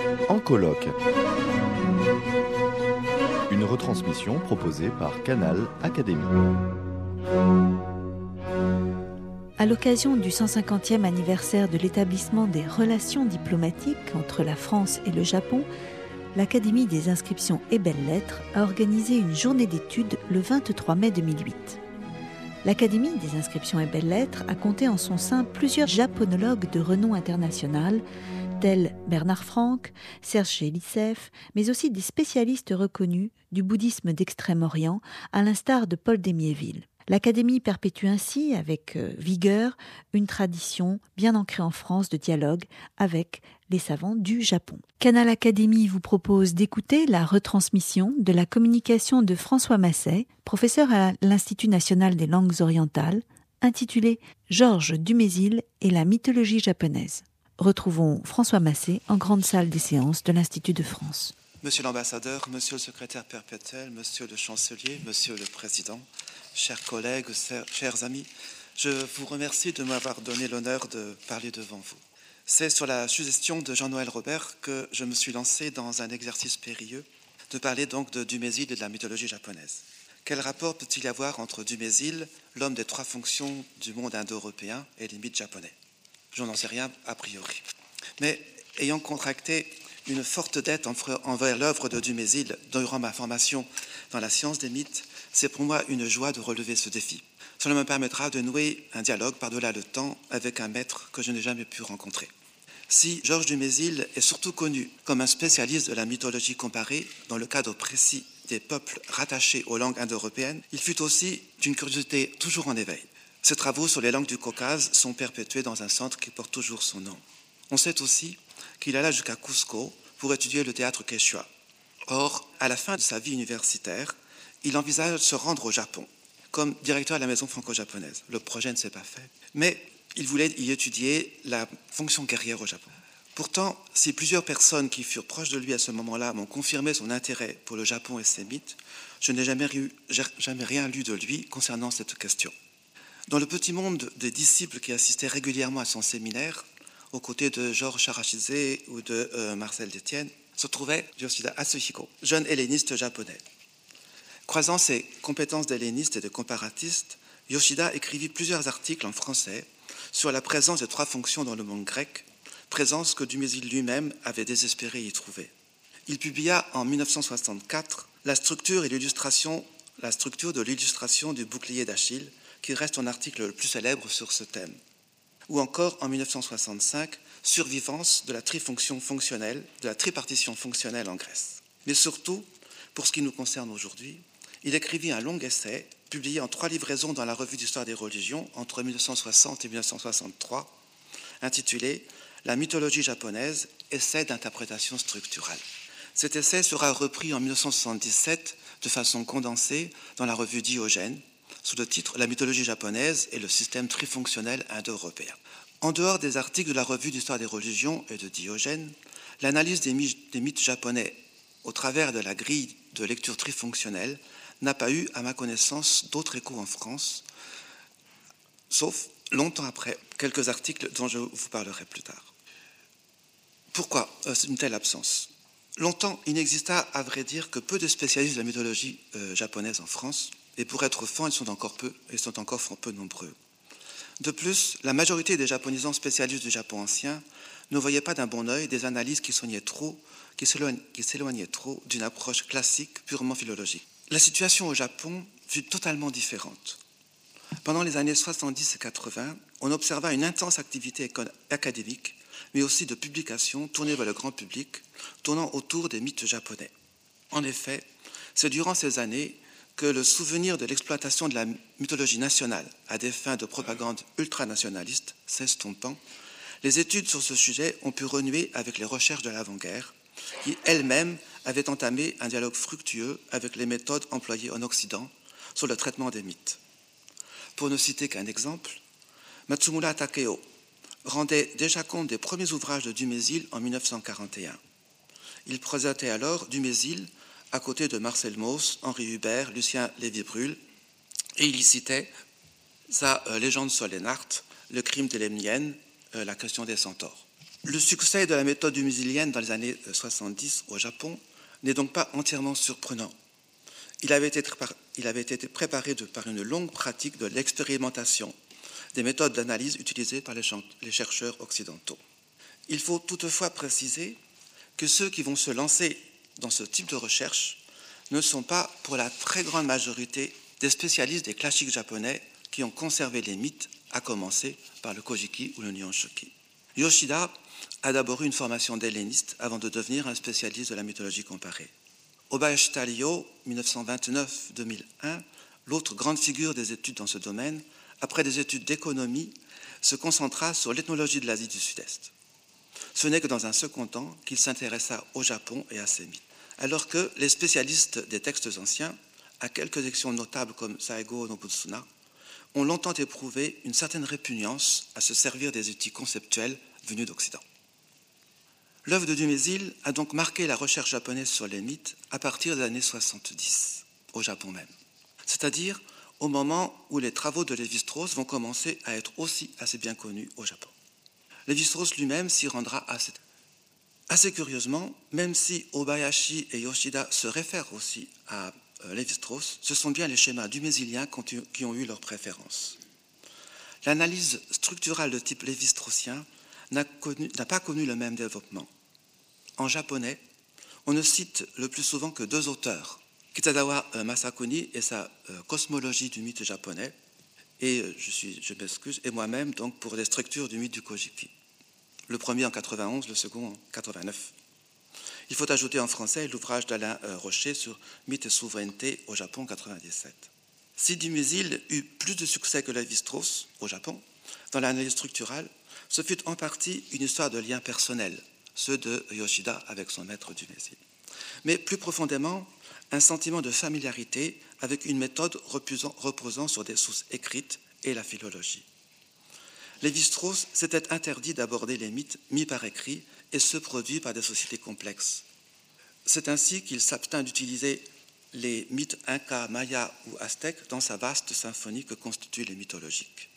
En colloque. Une retransmission proposée par Canal Académie. À l'occasion du 150e anniversaire de l'établissement des relations diplomatiques entre la France et le Japon, l'Académie des inscriptions et belles-lettres a organisé une journée d'études le 23 mai 2008. L'Académie des inscriptions et belles-lettres a compté en son sein plusieurs japonologues de renom international, tels Bernard Franck, Serge Gélisseff, mais aussi des spécialistes reconnus du bouddhisme d'Extrême-Orient, à l'instar de Paul Démiéville. L'Académie perpétue ainsi, avec vigueur, une tradition bien ancrée en France de dialogue avec les savants du Japon. Canal Académie vous propose d'écouter la retransmission de la communication de François Masset, professeur à l'Institut national des langues orientales, intitulée « Georges Dumézil et la mythologie japonaise ». Retrouvons François Masset en grande salle des séances de l'Institut de France. Monsieur l'ambassadeur, monsieur le secrétaire perpétuel, monsieur le chancelier, monsieur le président, chers collègues, chers amis, je vous remercie de m'avoir donné l'honneur de parler devant vous. C'est sur la suggestion de Jean-Noël Robert que je me suis lancé dans un exercice périlleux de parler donc de Dumézil et de la mythologie japonaise. Quel rapport peut-il y avoir entre Dumézil, l'homme des trois fonctions du monde indo-européen, et les mythes japonais ? Je n'en sais rien a priori. Mais ayant contracté une forte dette envers l'œuvre de Dumézil durant ma formation dans la science des mythes, c'est pour moi une joie de relever ce défi. Cela me permettra de nouer un dialogue par-delà le temps avec un maître que je n'ai jamais pu rencontrer. Si Georges Dumézil est surtout connu comme un spécialiste de la mythologie comparée dans le cadre précis des peuples rattachés aux langues indo-européennes, il fut aussi d'une curiosité toujours en éveil. Ses travaux sur les langues du Caucase sont perpétués dans un centre qui porte toujours son nom. On sait aussi qu'il alla jusqu'à Cusco pour étudier le théâtre quechua. Or, à la fin de sa vie universitaire, il envisage de se rendre au Japon comme directeur de la maison franco-japonaise. Le projet ne s'est pas fait, mais il voulait y étudier la fonction guerrière au Japon. Pourtant, si plusieurs personnes qui furent proches de lui à ce moment-là m'ont confirmé son intérêt pour le Japon et ses mythes, je n'ai jamais rien lu de lui concernant cette question. Dans le petit monde des disciples qui assistaient régulièrement à son séminaire, aux côtés de Georges Charachidze ou de Marcel Détienne, se trouvait Yoshida Atsuhiko, jeune helléniste japonais. Croisant ses compétences d'helléniste et de comparatiste, Yoshida écrivit plusieurs articles en français sur la présence des trois fonctions dans le monde grec, présence que Dumézil lui-même avait désespéré y trouver. Il publia en 1964 la structure de l'illustration du bouclier d'Achille, qui reste son article le plus célèbre sur ce thème. Ou encore, en 1965, Survivance de la tripartition fonctionnelle en Grèce. Mais surtout, pour ce qui nous concerne aujourd'hui, il écrivit un long essai, publié en 3 livraisons dans la Revue d'Histoire des religions entre 1960 et 1963, intitulé « La mythologie japonaise, essai d'interprétation structurale ». Cet essai sera repris en 1977 de façon condensée dans la revue Diogène, sous le titre « La mythologie japonaise et le système trifonctionnel indo-européen ». En dehors des articles de la Revue d'Histoire des religions et de Diogène, l'analyse des mythes japonais au travers de la grille de lecture trifonctionnelle n'a pas eu, à ma connaissance, d'autres échos en France, sauf longtemps après quelques articles dont je vous parlerai plus tard. Pourquoi une telle absence ? Longtemps, il n'exista, à vrai dire, que peu de spécialistes de la mythologie japonaise en France, et pour être franc, ils sont encore peu nombreux. De plus, la majorité des japonisants spécialistes du Japon ancien ne voyaient pas d'un bon œil des analyses qui s'éloignaient trop d'une approche classique purement philologique. La situation au Japon fut totalement différente. Pendant les années 70 et 80, on observa une intense activité académique, mais aussi de publications tournées vers le grand public, tournant autour des mythes japonais. En effet, c'est durant ces années que le souvenir de l'exploitation de la mythologie nationale à des fins de propagande ultranationaliste s'estompant, les études sur ce sujet ont pu renouer avec les recherches de l'avant-guerre, qui elles-mêmes avaient entamé un dialogue fructueux avec les méthodes employées en Occident sur le traitement des mythes. Pour ne citer qu'un exemple, Matsumura Takeo rendait déjà compte des premiers ouvrages de Dumézil en 1941. Il présentait alors Dumézil à côté de Marcel Mauss, Henri Hubert, Lucien Lévy-Bruhl, et il y citait sa légende Solenart, le crime des Lemniennes, la question des centaures. Le succès de la méthode dumézilienne dans les années 70 au Japon n'est donc pas entièrement surprenant. Il avait été préparé par une longue pratique de l'expérimentation des méthodes d'analyse utilisées par les chercheurs occidentaux. Il faut toutefois préciser que ceux qui vont se lancer dans ce type de recherche ne sont pas, pour la très grande majorité, des spécialistes des classiques japonais qui ont conservé les mythes, à commencer par le Kojiki ou le Nihonshoki. Yoshida a d'abord eu une formation d'helléniste avant de devenir un spécialiste de la mythologie comparée. Obayashi Taiyo, 1929-2001, l'autre grande figure des études dans ce domaine, après des études d'économie, se concentra sur l'ethnologie de l'Asie du Sud-Est. Ce n'est que dans un second temps qu'il s'intéressa au Japon et à ses mythes. Alors que les spécialistes des textes anciens, à quelques exceptions notables comme Saigo Nobutsuna, ont longtemps éprouvé une certaine répugnance à se servir des outils conceptuels venus d'Occident. L'œuvre de Dumézil a donc marqué la recherche japonaise sur les mythes à partir des années 70, au Japon même. C'est-à-dire au moment où les travaux de Lévi-Strauss vont commencer à être aussi assez bien connus au Japon. Lévi-Strauss lui-même s'y rendra assez curieusement, même si Obayashi et Yoshida se réfèrent aussi à Lévi-Strauss, ce sont bien les schémas duméziliens qui ont eu leur préférence. L'analyse structurale de type lévi-straussien n'a pas connu le même développement. En japonais, on ne cite le plus souvent que deux auteurs, Kitagawa Masakuni et sa cosmologie du mythe japonais, et je m'excuse, et moi-même donc pour les structures du mythe du Kojiki. Le premier en 91, le second en 89. Il faut ajouter en français l'ouvrage d'Alain Rocher sur Mythe et souveraineté au Japon 97. Si Dumézil eut plus de succès que Lévi-Strauss au Japon, dans l'analyse structurale, ce fut en partie une histoire de liens personnels, ceux de Yoshida avec son maître Dumézil. Mais plus profondément, un sentiment de familiarité avec une méthode reposant sur des sources écrites et la philologie. Lévi-Strauss s'était interdit d'aborder les mythes mis par écrit et ceux produits par des sociétés complexes. C'est ainsi qu'il s'abstint d'utiliser les mythes incas, mayas ou aztèques dans sa vaste symphonie que constituent les mythologiques.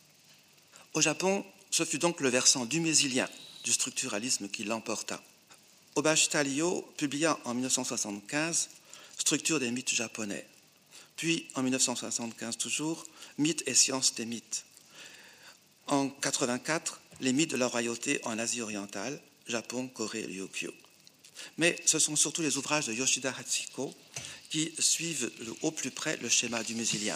Au Japon, ce fut donc le versant dumézilien du structuralisme qui l'emporta. Obayashi Taiyo publia en 1975 Structure des mythes japonais, puis en 1975 toujours Mythes et sciences des mythes. En 1984, les mythes de la royauté en Asie orientale, Japon, Corée et Ryukyu. Mais ce sont surtout les ouvrages de Yoshida Hachiko qui suivent au plus près le schéma dumézilien.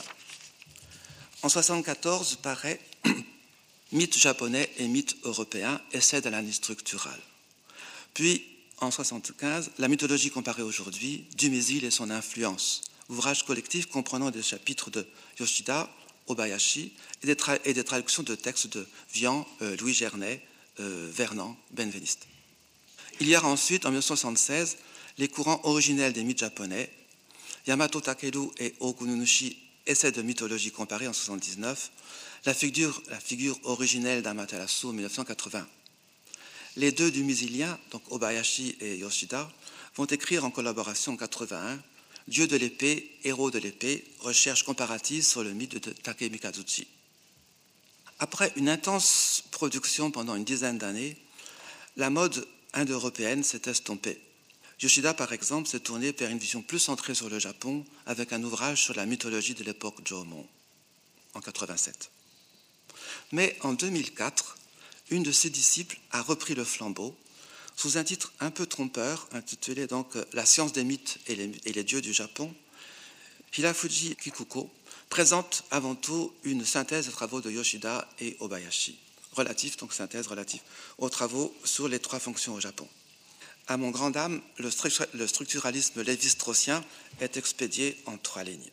En 1974 paraît Mythes japonais et mythes européens, essai de l'analyse structurale. Puis, en 1975, la mythologie comparée aujourd'hui, Dumézil et son influence, ouvrage collectif comprenant des chapitres de Yoshida, Obayashi et des traductions de textes de Vian, Louis Gernet, Vernant, Benveniste. Il y a ensuite, en 1976, les courants originels des mythes japonais, Yamato Takeru et Okununushi, essai de mythologie comparée en 1979, la figure originelle d'Amaterasu en 1980. Les deux duméziliens, donc Obayashi et Yoshida, vont écrire en collaboration en 1981 Dieu de l'épée, héros de l'épée, recherche comparative sur le mythe de Takemi Kazuchi. Après une intense production pendant une dizaine d'années, la mode indo-européenne s'est estompée. Yoshida, par exemple, s'est tourné vers une vision plus centrée sur le Japon avec un ouvrage sur la mythologie de l'époque Jomon, en 1987. Mais en 2004, une de ses disciples a repris le flambeau sous un titre un peu trompeur, intitulé donc « La science des mythes et les dieux du Japon ». Hirafuji Kikuko présente avant tout une synthèse des travaux de Yoshida et Obayashi, synthèse relative aux travaux sur les trois fonctions au Japon. À mon grand dam, le structuralisme lévi-straussien est expédié en 3 lignes.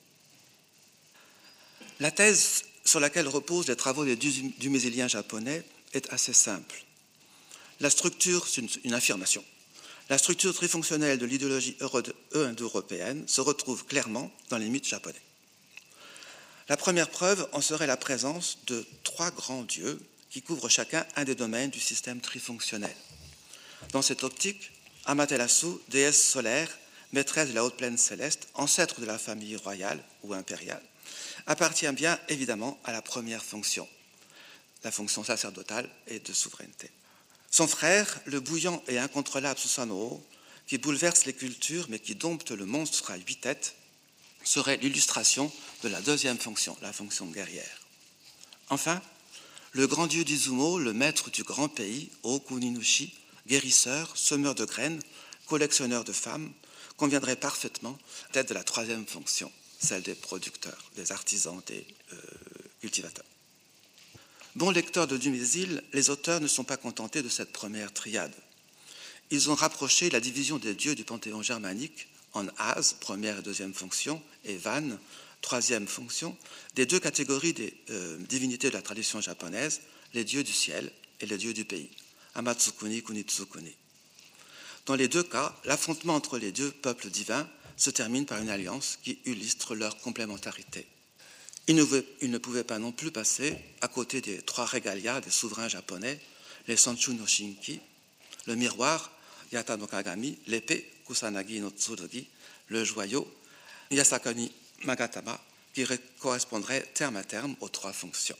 La thèse sur laquelle reposent les travaux des duméziliens japonais est assez simple. La structure, c'est une affirmation. La structure trifonctionnelle de l'idéologie indo-européenne se retrouve clairement dans les mythes japonais. La première preuve en serait la présence de 3 grands dieux qui couvrent chacun un des domaines du système trifonctionnel. Dans cette optique, Amaterasu, déesse solaire, maîtresse de la haute plaine céleste, ancêtre de la famille royale ou impériale, appartient bien évidemment à la première fonction, la fonction sacerdotale et de souveraineté. Son frère, le bouillant et incontrôlable Susanoo, qui bouleverse les cultures mais qui dompte le monstre à 8 têtes, serait l'illustration de la deuxième fonction, la fonction guerrière. Enfin, le grand dieu d'Izumo, le maître du grand pays, Okuninushi, guérisseur, semeur de graines, collectionneur de femmes, conviendrait parfaitement à la tête de la troisième fonction, celle des producteurs, des artisans, des cultivateurs. Bons lecteurs de Dumézil, les auteurs ne sont pas contentés de cette première triade. Ils ont rapproché la division des dieux du panthéon germanique en As, première et deuxième fonction, et Van, troisième fonction, des deux catégories des divinités de la tradition japonaise, les dieux du ciel et les dieux du pays, Amatsukuni, Kunitsukuni. Dans les deux cas, l'affrontement entre les deux peuples divins se termine par une alliance qui illustre leur complémentarité. Il ne pouvait pas non plus passer à côté des trois régalia des souverains japonais, les Sanchu no Shinki, le miroir, Yata no Kagami, l'épée, Kusanagi no Tsurugi, le joyau, Yasakani Magatama, qui correspondrait terme à terme aux trois fonctions.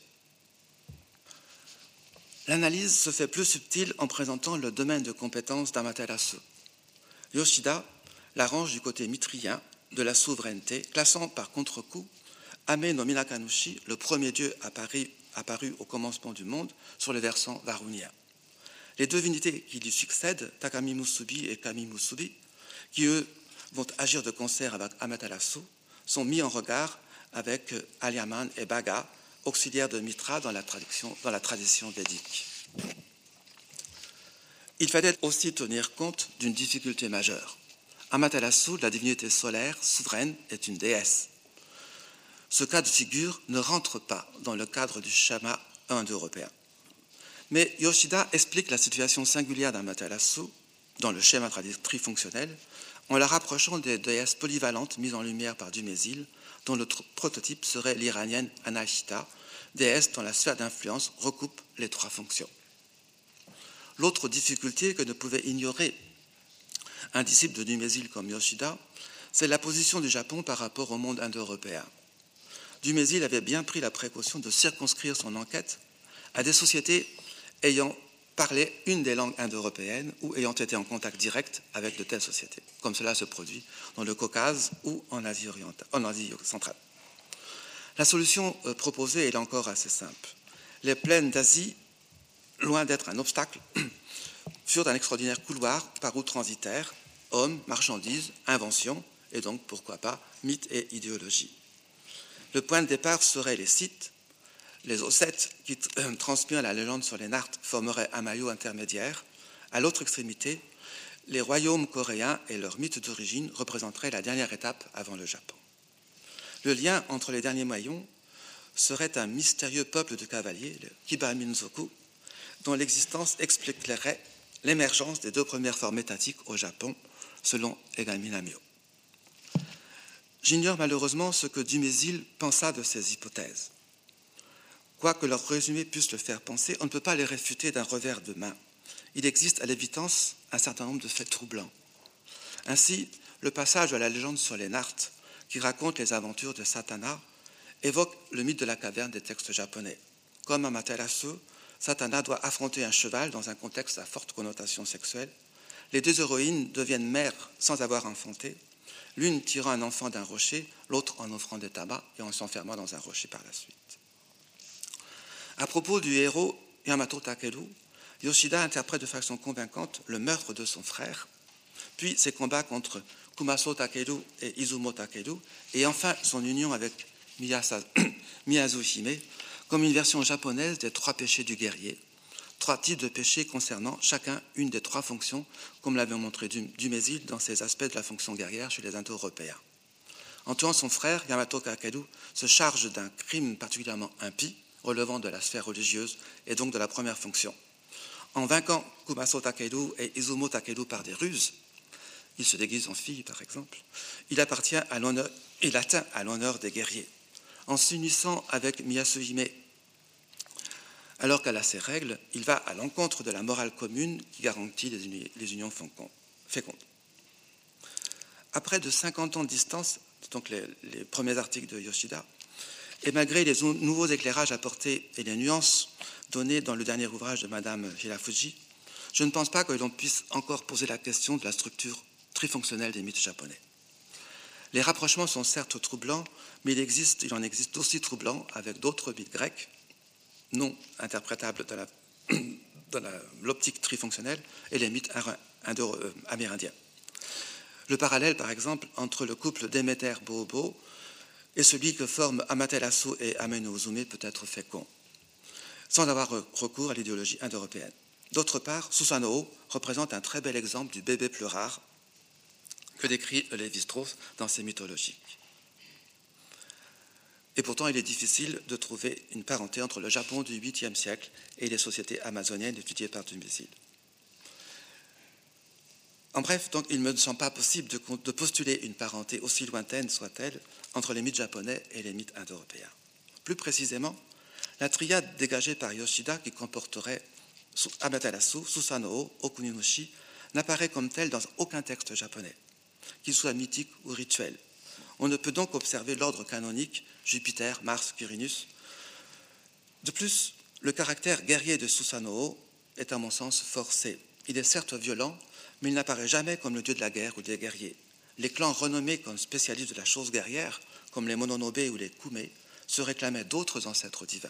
L'analyse se fait plus subtile en présentant le domaine de compétence d'Amaterasu. Yoshida l'arrange du côté mitrien de la souveraineté, classant par contre-coup Ame no Minakanushi, le premier dieu apparu au commencement du monde, sur le versant varunien. Les deux divinités qui lui succèdent, Takami Musubi et Kami Musubi, qui eux vont agir de concert avec Amaterasu, sont mis en regard avec Alyaman et Bhaga, auxiliaires de Mitra dans la tradition védique. Il fallait aussi tenir compte d'une difficulté majeure. Amaterasu, la divinité solaire souveraine, est une déesse. Ce cas de figure ne rentre pas dans le cadre du schéma indo-européen. Mais Yoshida explique la situation singulière d'Amaterasu dans le schéma trifonctionnel en la rapprochant des déesses polyvalentes mises en lumière par Dumézil, dont le prototype serait l'iranienne Anahita, déesse dont la sphère d'influence recoupe les trois fonctions. L'autre difficulté que ne pouvait ignorer un disciple de Dumézil comme Yoshida, c'est la position du Japon par rapport au monde indo-européen. Dumézil avait bien pris la précaution de circonscrire son enquête à des sociétés ayant parlé une des langues indo-européennes ou ayant été en contact direct avec de telles sociétés, comme cela se produit dans le Caucase ou en Asie centrale. La solution proposée est là encore assez simple. Les plaines d'Asie, loin d'être un obstacle, furent un extraordinaire couloir par où transitèrent hommes, marchandises, inventions, et donc, pourquoi pas, mythes et idéologies. Le point de départ serait les Scythes. Les Ossètes, qui transmirent la légende sur les Nartes, formeraient un maillot intermédiaire. À l'autre extrémité, les royaumes coréens et leurs mythes d'origine représenteraient la dernière étape avant le Japon. Le lien entre les derniers maillons serait un mystérieux peuple de cavaliers, le Kiba-Minzoku, dont l'existence expliquerait l'émergence des deux premières formes étatiques au Japon, selon Egami Namio. J'ignore malheureusement ce que Dumézil pensa de ces hypothèses. Quoique leur résumé puisse le faire penser, on ne peut pas les réfuter d'un revers de main. Il existe à l'évidence un certain nombre de faits troublants. Ainsi, le passage à la légende sur les Nartes, qui raconte les aventures de Satana, évoque le mythe de la caverne des textes japonais. Comme Amaterasu, Satana doit affronter un cheval dans un contexte à forte connotation sexuelle. Les deux héroïnes deviennent mères sans avoir enfanté, l'une tirant un enfant d'un rocher, l'autre en offrant des tabacs et en s'enfermant dans un rocher par la suite. À propos du héros Yamato Takeru, Yoshida interprète de façon convaincante le meurtre de son frère, puis ses combats contre Kumaso Takeru et Izumo Takeru, et enfin son union avec Miyazu Hime, comme une version japonaise des trois péchés du guerrier, trois types de péchés concernant chacun une des trois fonctions, comme l'avait montré Dumézil dans ses aspects de la fonction guerrière chez les Indo-Européens. En tuant son frère, Yamato Takeru se charge d'un crime particulièrement impie, relevant de la sphère religieuse et donc de la première fonction. En vainquant Kumaso Takeru et Izumo Takeru par des ruses, il se déguise en fille par exemple, il atteint à l'honneur des guerriers. En s'unissant avec Miyazu Hime, alors qu'elle a ses règles, il va à l'encontre de la morale commune qui garantit les unions fécondes. Après de 50 ans de distance, donc les premiers articles de Yoshida, et malgré les nouveaux éclairages apportés et les nuances données dans le dernier ouvrage de Madame Hirafuji, je ne pense pas que l'on puisse encore poser la question de la structure trifonctionnelle des mythes japonais. Les rapprochements sont certes troublants, mais il en existe aussi troublants avec d'autres mythes grecs, non interprétables dans l'optique trifonctionnelle, et les mythes amérindiens. Le parallèle, par exemple, entre le couple Déméter-Boobo et celui que forment Amaterasu et Ame-no-Uzume peut être fécond, sans avoir recours à l'idéologie indo-européenne. D'autre part, Susanoo représente un très bel exemple du bébé pleurard que décrit Lévi-Strauss dans ses mythologies. Et pourtant, il est difficile de trouver une parenté entre le Japon du 8e siècle et les sociétés amazoniennes étudiées par Dumézil. En bref, donc, il ne me semble pas possible de postuler une parenté, aussi lointaine soit-elle, entre les mythes japonais et les mythes indo-européens. Plus précisément, la triade dégagée par Yoshida, qui comporterait Amaterasu, Susanoo, Okuninushi, n'apparaît comme telle dans aucun texte japonais, qu'il soit mythique ou rituel. On ne peut donc observer l'ordre canonique Jupiter, Mars, Quirinus. De plus, le caractère guerrier de Susanoo est à mon sens forcé. Il est certes violent, mais il n'apparaît jamais comme le dieu de la guerre ou des guerriers. Les clans renommés comme spécialistes de la chose guerrière, comme les Mononobe ou les Kume, se réclamaient d'autres ancêtres divins.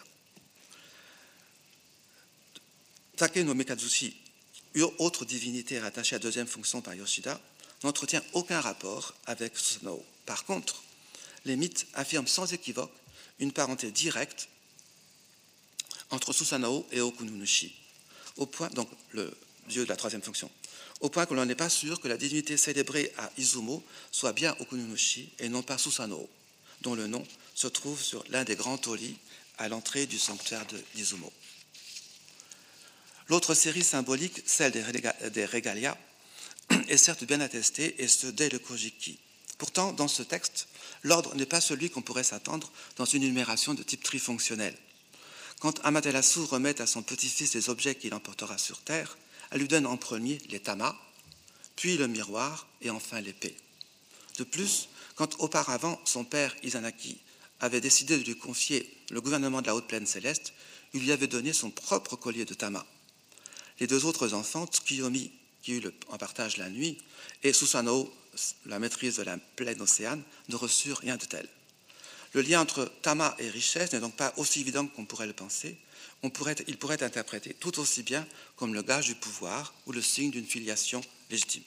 Take no Mekazushi, autre divinité rattachée à deuxième fonction par Yoshida, n'entretient aucun rapport avec Susanoo. Par contre, les mythes affirment sans équivoque une parenté directe entre Susanoo et Okuninushi, au point, donc le dieu de la troisième fonction, au point que l'on n'est pas sûr que la divinité célébrée à Izumo soit bien Okuninushi et non pas Susanoo, dont le nom se trouve sur l'un des grands torii à l'entrée du sanctuaire d'Izumo. L'autre série symbolique, celle des Regalia, est certes bien attestée, et ce dès le Kojiki. Pourtant, dans ce texte, l'ordre n'est pas celui qu'on pourrait s'attendre dans une énumération de type trifonctionnel. Quand Amaterasu remet à son petit-fils les objets qu'il emportera sur Terre, elle lui donne en premier les tamas, puis le miroir et enfin l'épée. De plus, quand auparavant son père Izanagi avait décidé de lui confier le gouvernement de la haute plaine céleste, il lui avait donné son propre collier de tamas. Les deux autres enfants, Tsukiyomi, qui eut en partage la nuit, et Susanoo, la maîtrise de la plaine océane, ne reçurent rien de tel. Le lien entre tama et richesse n'est donc pas aussi évident qu'on pourrait le penser. Il pourrait être interprété tout aussi bien comme le gage du pouvoir ou le signe d'une filiation légitime.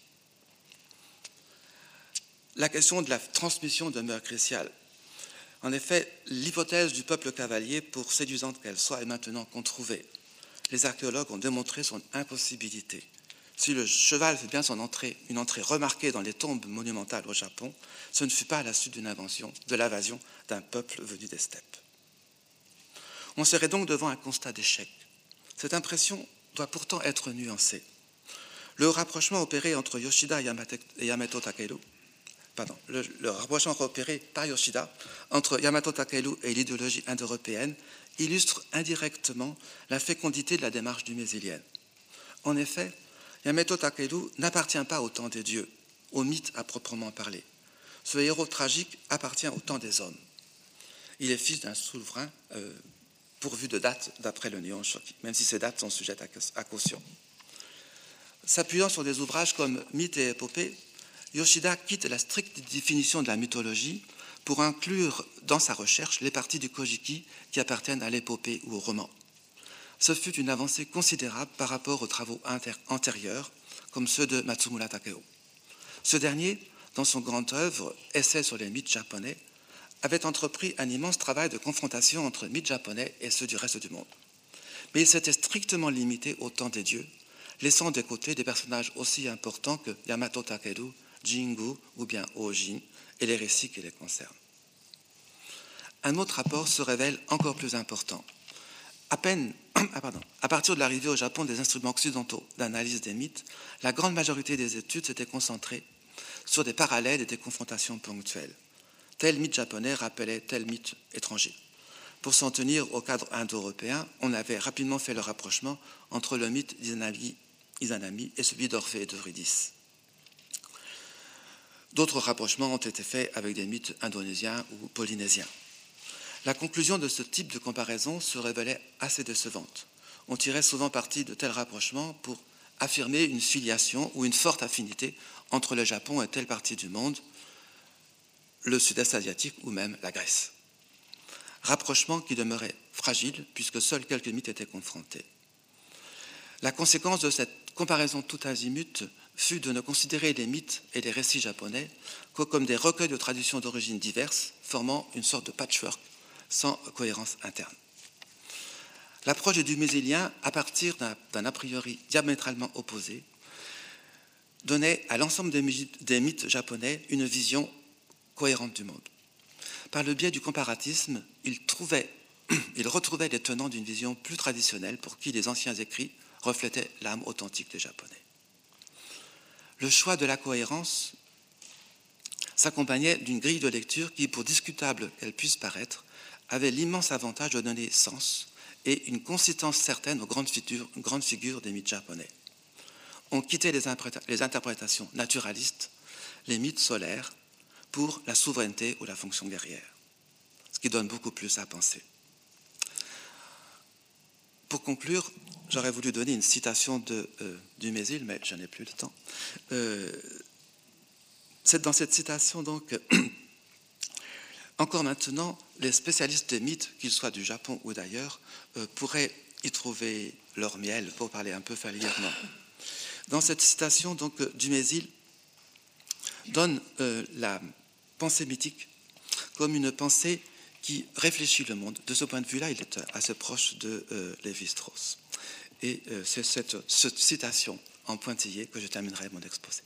La question de la transmission demeure cruciale. En effet, l'hypothèse du peuple cavalier, pour séduisante qu'elle soit, est maintenant controuvée. Les archéologues ont démontré son impossibilité. Si le cheval fait bien une entrée remarquée dans les tombes monumentales au Japon, ce ne fut pas à la suite de l'invasion d'un peuple venu des steppes. On serait donc devant un constat d'échec. Cette impression doit pourtant être nuancée. Le rapprochement opéré entre Yoshida et Yamato Takeru, le rapprochement opéré par Yoshida entre Yamato Takeru et l'idéologie indo-européenne illustre indirectement la fécondité de la démarche dumésilienne. En effet, Yamato Takeru n'appartient pas au temps des dieux, au mythe à proprement parler. Ce héros tragique appartient au temps des hommes. Il est fils d'un souverain pourvu de dates d'après le Nihon Shoki, même si ces dates sont sujettes à caution. S'appuyant sur des ouvrages comme Mythes et épopées, Yoshida quitte la stricte définition de la mythologie pour inclure dans sa recherche les parties du Kojiki qui appartiennent à l'épopée ou au roman. Ce fut une avancée considérable par rapport aux travaux antérieurs, comme ceux de Matsumura Takeo. Ce dernier, dans son grand œuvre « Essai sur les mythes japonais », avait entrepris un immense travail de confrontation entre mythes japonais et ceux du reste du monde. Mais il s'était strictement limité au temps des dieux, laissant de côté des personnages aussi importants que Yamato Takeru, Jingu ou bien Ojin et les récits qui les concernent. Un autre rapport se révèle encore plus important. À partir de l'arrivée au Japon des instruments occidentaux d'analyse des mythes, la grande majorité des études s'étaient concentrées sur des parallèles et des confrontations ponctuelles. Tel mythe japonais rappelait tel mythe étranger. Pour s'en tenir au cadre indo-européen, on avait rapidement fait le rapprochement entre le mythe d'Izanami et celui d'Orphée et d'Eurydice. D'autres rapprochements ont été faits avec des mythes indonésiens ou polynésiens. La conclusion de ce type de comparaison se révélait assez décevante. On tirait souvent parti de tels rapprochements pour affirmer une filiation ou une forte affinité entre le Japon et telle partie du monde, le sud-est asiatique ou même la Grèce. Rapprochement qui demeurait fragile puisque seuls quelques mythes étaient confrontés. La conséquence de cette comparaison tout azimut fut de ne considérer les mythes et les récits japonais que comme des recueils de traditions d'origine diverses, formant une sorte de patchwork sans cohérence interne. L'approche du Dumezilien, à partir d'un a priori diamétralement opposé, donnait à l'ensemble des mythes japonais une vision cohérente du monde. Par le biais du comparatisme, il retrouvait les tenants d'une vision plus traditionnelle pour qui les anciens écrits reflétaient l'âme authentique des Japonais. Le choix de la cohérence s'accompagnait d'une grille de lecture qui, pour discutable qu'elle puisse paraître, avait l'immense avantage de donner sens et une consistance certaine aux grandes figures des mythes japonais. On quittait les interprétations naturalistes, les mythes solaires, pour la souveraineté ou la fonction guerrière, ce qui donne beaucoup plus à penser. Pour conclure, j'aurais voulu donner une citation de Dumezil, mais je n'ai plus le temps. C'est dans cette citation, donc, encore maintenant, les spécialistes des mythes, qu'ils soient du Japon ou d'ailleurs, pourraient y trouver leur miel, pour parler un peu familièrement. Dans cette citation, donc, Dumezil donne la pensée mythique comme une pensée qui réfléchit le monde. De ce point de vue-là, il est assez proche de Lévi-Strauss. Et c'est cette citation en pointillé que je terminerai mon exposé.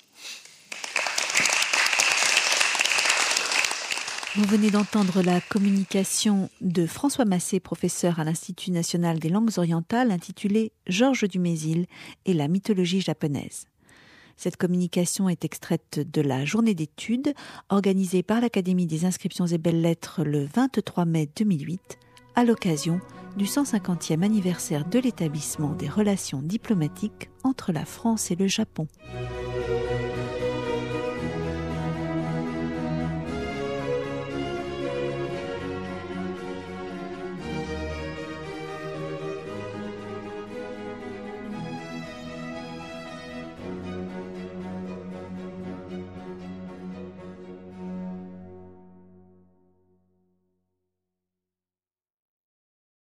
Vous venez d'entendre la communication de François Massé, professeur à l'Institut national des langues orientales, intitulée « Georges Dumezil et la mythologie japonaise ». Cette communication est extraite de la journée d'études organisée par l'Académie des inscriptions et belles-lettres le 23 mai 2008 à l'occasion du 150e anniversaire de l'établissement des relations diplomatiques entre la France et le Japon.